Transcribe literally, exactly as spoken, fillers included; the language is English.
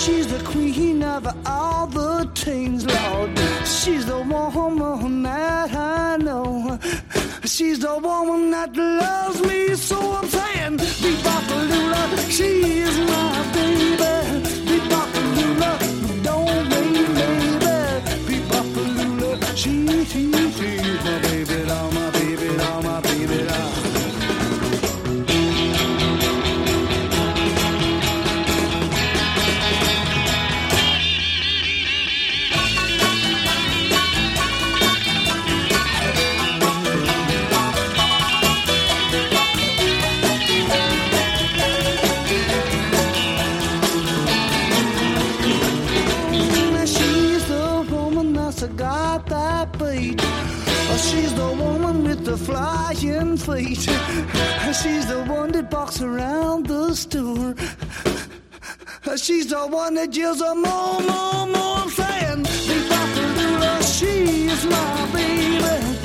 She's the queen of all the teens, Lord. She's the woman that I know. She's the woman that loves me, so I'm saying, Be-Bop-A-Lula, she is my baby. Be-Bop-A-Lula, don't wait, baby. Be-Bop-A-Lula, she, she, she's my baby, doll, my baby, doll, my baby, doll. Got that beat. She's the woman with the flying feet. She's the one that walks around the store. She's the one that yells a more, more, more. I'm saying, Be-Bop-A-Lula, she's my baby.